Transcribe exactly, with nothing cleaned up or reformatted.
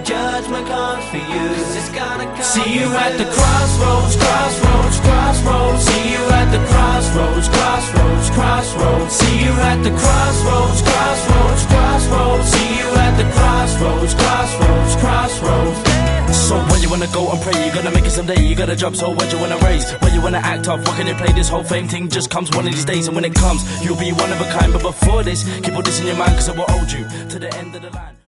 judgment comes for you. It's gonna come. See you at the crossroads, crossroads, crossroads. See you at the crossroads, crossroads, crossroads. See you at the crossroads, crossroads, crossroads. See you at the crossroads, crossroads, crossroads. So where you wanna go and pray, you gotta make it someday. You gotta drop, so where you wanna raise, where you wanna act off, what can you play? This whole fame thing just comes one of these days. And when it comes, you'll be one of a kind. But before this, keep all this in your mind, cause it will hold you to the end of the line.